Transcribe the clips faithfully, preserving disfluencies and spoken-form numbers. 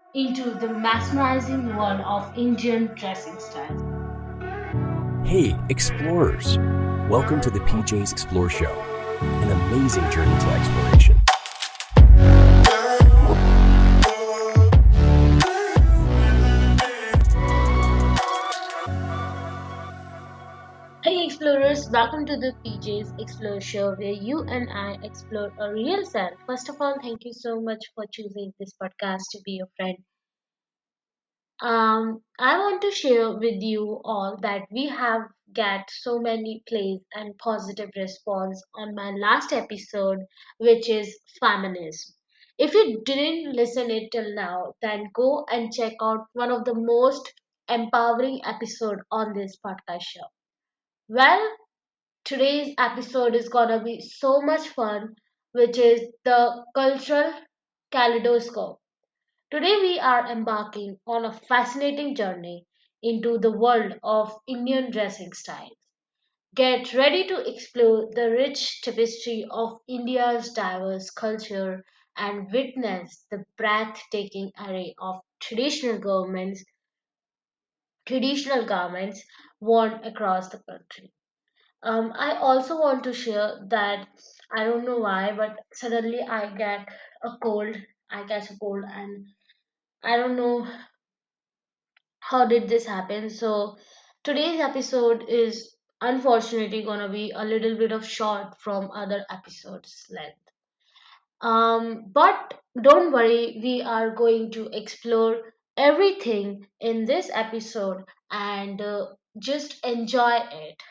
into the mesmerizing world of Indian dressing styles. Hey, explorers! Welcome to the P J's Explore Show, an amazing journey to exploration. Hey explorers, welcome to the P J's Explore Show where you and I explore a real self. First of all, thank you so much for choosing this podcast to be your friend. Um, I want to share with you all that we have got so many plays and positive response on my last episode, which is feminism. If you didn't listen it till now, then go and check out one of the most empowering episode on this podcast show. Well, today's episode is gonna be so much fun, which is the cultural kaleidoscope. Today, we are embarking on a fascinating journey into the world of Indian dressing styles. Get ready to explore the rich tapestry of India's diverse culture and witness the breathtaking array of traditional governments, traditional garments worn across the country. Um, I also want to share that I don't know why, but suddenly I get a cold. I catch a cold, and I don't know how did this happen. So today's episode is unfortunately gonna be a little bit of short from other episodes length. Um, but don't worry, we are going to explore everything in this episode and uh, just enjoy it.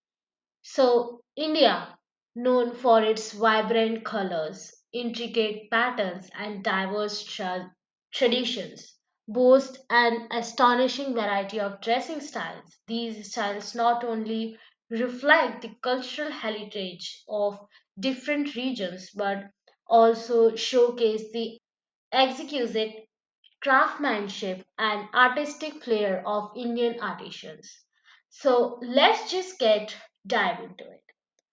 So, India, known for its vibrant colors, intricate patterns, and diverse tra- traditions, boasts an astonishing variety of dressing styles. These styles not only reflect the cultural heritage of different regions but also showcase the exquisite craftsmanship and artistic flair of Indian artisans. So let's just get dive into it.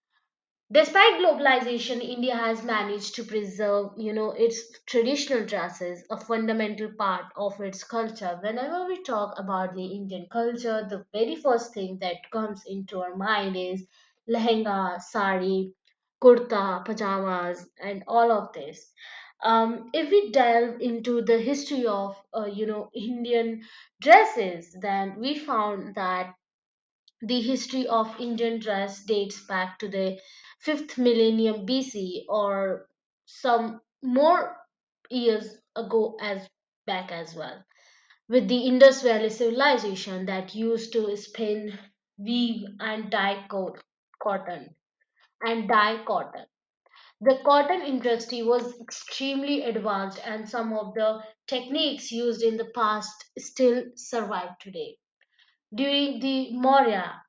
Despite globalization, India has managed to preserve, you know, its traditional dresses, a fundamental part of its culture. Whenever we talk about the Indian culture, the very first thing that comes into our mind is lehenga, sari, kurta, pajamas, and all of this. Um, if we delve into the history of, uh, you know, Indian dresses, then we found that the history of Indian dress dates back to the fifth millennium B C or some more years ago as back as well. With the Indus Valley civilization that used to spin, weave and dye coat, cotton and dye cotton. The cotton industry was extremely advanced and some of the techniques used in the past still survive today. During the Maurya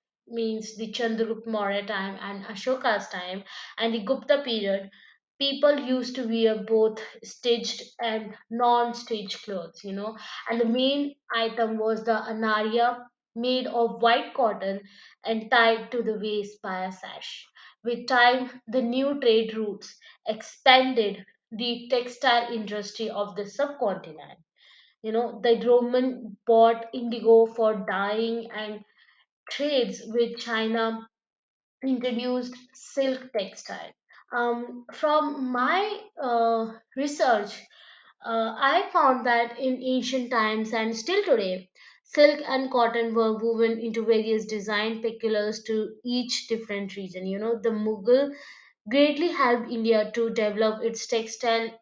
means the Chandragupta Maurya time and Ashoka's time and the Gupta period, people used to wear both stitched and non-stitched clothes, you know, and the main item was the anarya made of white cotton and tied to the waist by a sash. With time, the new trade routes expanded the textile industry of the subcontinent. You know, the Roman bought indigo for dyeing and trades with China introduced silk textile. Um, from my uh, research, uh, I found that in ancient times and still today, silk and cotton were woven into various design peculiar to each different region. You know, the Mughal greatly helped India to develop its textile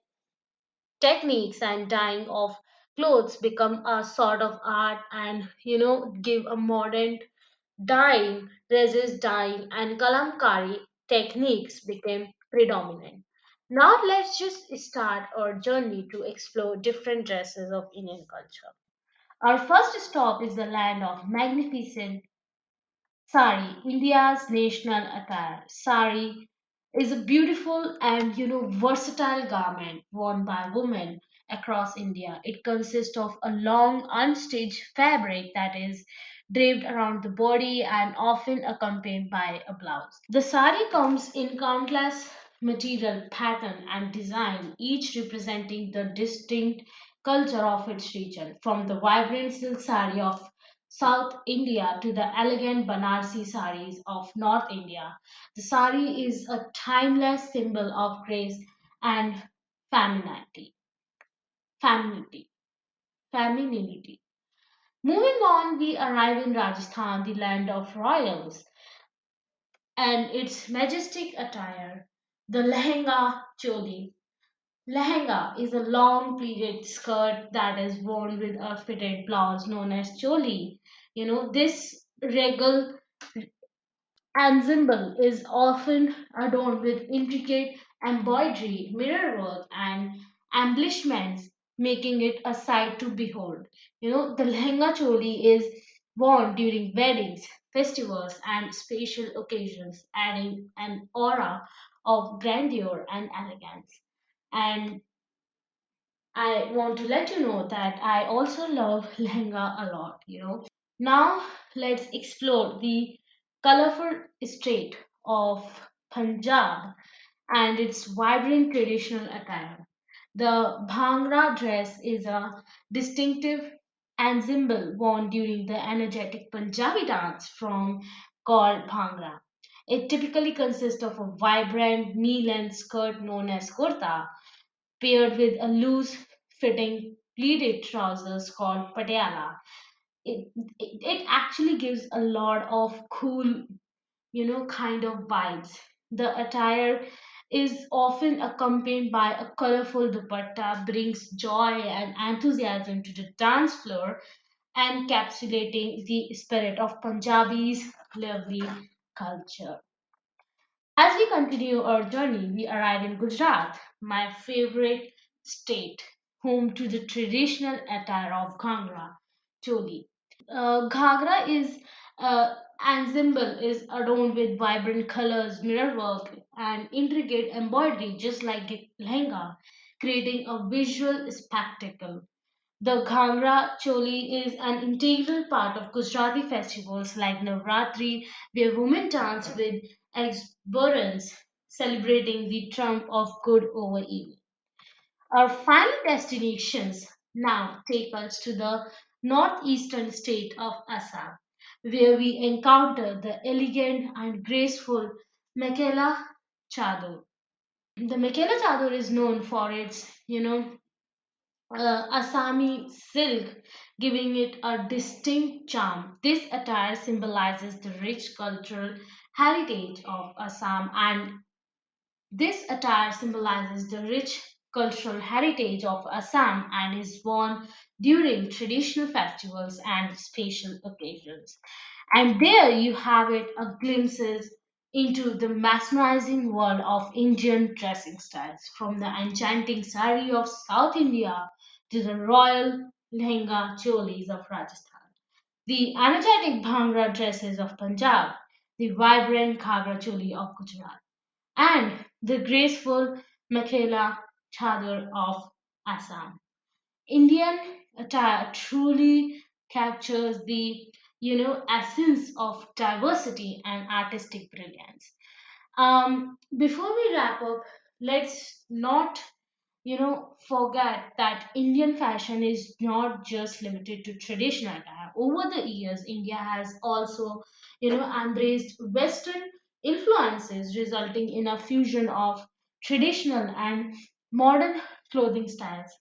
techniques and dyeing of clothes become a sort of art and you know give a modern dyeing, resist dyeing, and kalamkari techniques became predominant. Now let's just start our journey to explore different dresses of Indian culture. Our first stop is the land of magnificent sari, India's national attire. Sari is a beautiful and you know versatile garment worn by women across India. It consists of a long unstitched fabric that is draped around the body and often accompanied by a blouse. The sari comes in countless material, pattern and design, each representing the distinct culture of its region, from the vibrant silk saree of South India to the elegant Banarsi saris of North India. The sari is a timeless symbol of grace and femininity. Femininity. Femininity. Moving on, we arrive in Rajasthan, the land of royals, and its majestic attire, the lehenga choli. Lehenga is a long pleated skirt that is worn with a fitted blouse known as choli. You know, this regal ensemble is often adorned with intricate embroidery, mirrorwork, and embellishments, making it a sight to behold. You know, the lehenga choli is worn during weddings, festivals, and special occasions, adding an aura of grandeur and elegance. And I want to let you know that I also love lehenga a lot, you know. Now let's explore the colorful state of Punjab and its vibrant traditional attire. The Bhangra dress is a distinctive ensemble worn during the energetic Punjabi dance from called Bhangra. It typically consists of a vibrant knee-length skirt known as kurta paired with a loose fitting pleated trousers called patiala. It, it it actually gives a lot of cool, you know, kind of vibes. The attire is often accompanied by a colorful dupatta, brings joy and enthusiasm to the dance floor, encapsulating the spirit of Punjabi's lovely culture. As we continue our journey, we arrive in Gujarat, my favorite state, home to the traditional attire of Ghangra, Choli. Uh, Ghagra is uh, ensemble is adorned with vibrant colors, mirrorwork, and intricate embroidery, just like a lehenga, creating a visual spectacle. The Ghangra Choli is an integral part of Gujarati festivals like Navratri, where women dance with exuberance, celebrating the triumph of good over evil. Our final destinations now take us to the northeastern state of Assam, where we encounter the elegant and graceful Mekela Chador. The Mekela Chador is known for its, you know, uh, Assami silk, giving it a distinct charm. This attire symbolizes the rich cultural heritage of Assam and this attire symbolizes the rich cultural heritage of Assam and is worn during traditional festivals and special occasions. And there you have it a glimpses into the mesmerizing world of Indian dressing styles, from the enchanting sari of South India to the royal lehenga cholis of Rajasthan, the energetic bhangra dresses of Punjab, the vibrant ghagra choli of Gujarat and the graceful Mekhala Chador of Assam. Indian attire truly captures the you know essence of diversity and artistic brilliance. Um, before we wrap up, let's not you know forget that Indian fashion is not just limited to traditional attire. Over the years, India has also you know embraced Western influences, resulting in a fusion of traditional and modern clothing styles,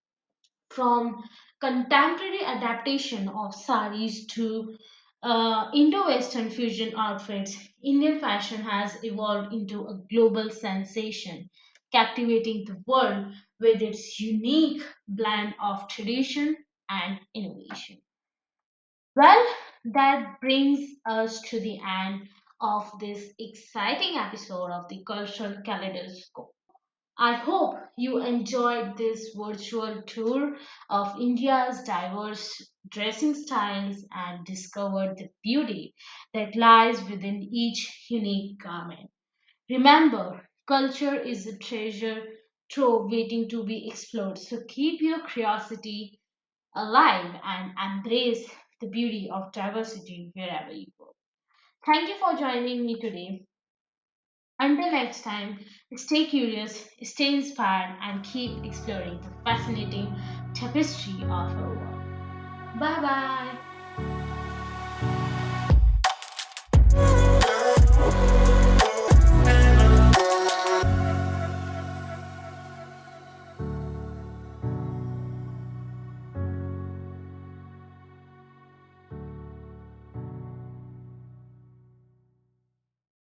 from contemporary adaptation of saris to uh, Indo-Western fusion outfits. Indian fashion has evolved into a global sensation, captivating the world with its unique blend of tradition and innovation. Well, that brings us to the end of this exciting episode of the Cultural Kaleidoscope. I hope you enjoyed this virtual tour of India's diverse dressing styles and discovered the beauty that lies within each unique garment. Remember, culture is a treasure trove waiting to be explored. So keep your curiosity alive and embrace the beauty of diversity wherever you go. Thank you for joining me today. Until next time, stay curious, stay inspired, and keep exploring the fascinating tapestry of our world. Bye bye.